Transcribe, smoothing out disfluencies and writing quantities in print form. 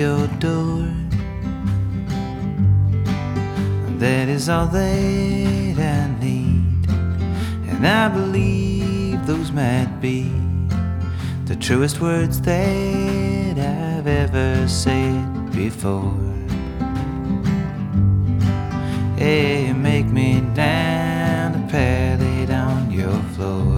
your door. That is all that I need, and I believe those might be the truest words that I've ever said before. Hey, make me down a pallet on your floor.